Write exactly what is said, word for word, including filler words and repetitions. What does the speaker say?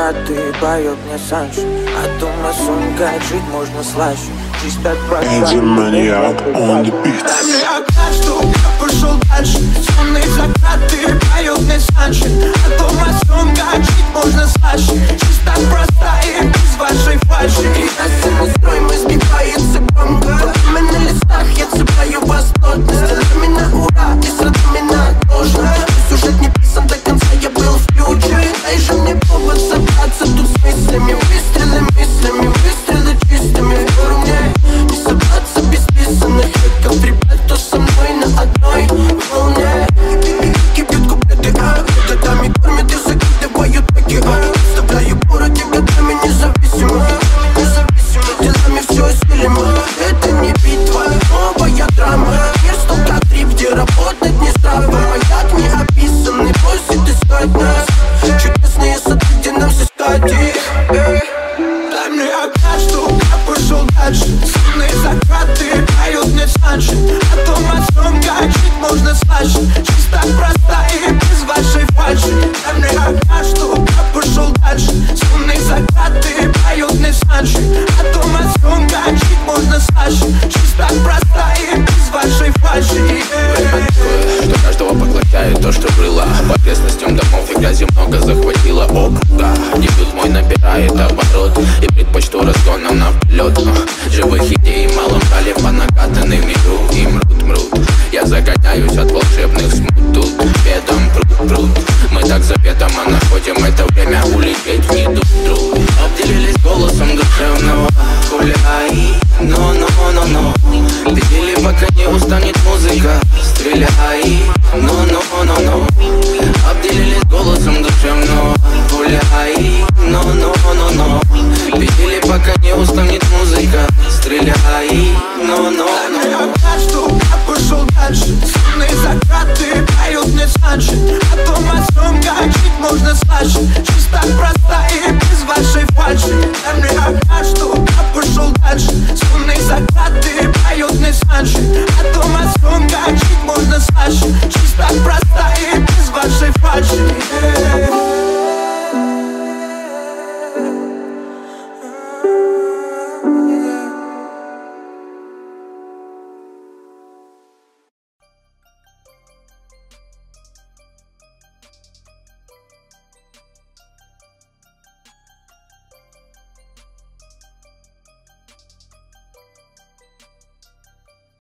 закаты поет мне Саншо. А дома сон, как жить можно слаще. Жизнь так проста. Эдди Maniac on the beat. Дай мне окна, чтоб я пошел дальше. Сонные закаты поет мне Саншо. А дома сон, как жить можно слаще. Жизнь так проста и без вашей фальши. И на сцену строим, избивается бомба. Руками на листах я цепляю вас плотно. Стилами на ура и с родами на отложно. Сюжет не писан до конца, я был включен. Дай же мне повод собраться тут с мыслями. Выстрелы мыслями, выстрелы чистыми. Говорю мне, не собраться без писанных треков. Ребят, кто со мной на одной волне. Кипят куплеты, а годами кормят и закидывают таки, а оставляю городе годами независимо. Независимо, делами все стилем. Это не битва, новая драма. Мир столько трип, где работать не здраво. Маяк не описанный, просит искать нас. Чудесные сады, где нам все стадии. Дай мне окна, чтоб я пошел дальше. Сонные закаты поют мне Саншо. А дома сон, как жить можно слаще. Жизнь так проста и без вашей фальши. Дай мне окна, чтоб я пошел дальше. Сонные закаты поют мне Саншо. А дома сон, как жить можно слаще. Жизнь так проста и без вашей фальши. Что каждого поглощает то, что было. По окрестностям домов и грязи много захватило округа. Дебют мой набирает оборот и предпочту разгоном на влет. Живых идей малом дали по накатанной миру. И мрут, мрут. Я загоняюсь от волшебных смут. Тут бедом пруд, пруд. Мы так заветом, а находим это время улететь в недуг друг. Обделились голосом душевного гуляй. Но-но-но-но. Видели, пока не устанет музыка. Стреляй. Но-но-но-но. Обделились голосом душевного гуляй. Но-но-но-но. Видели, пока не устанет музыка. Стреляй. Но-но.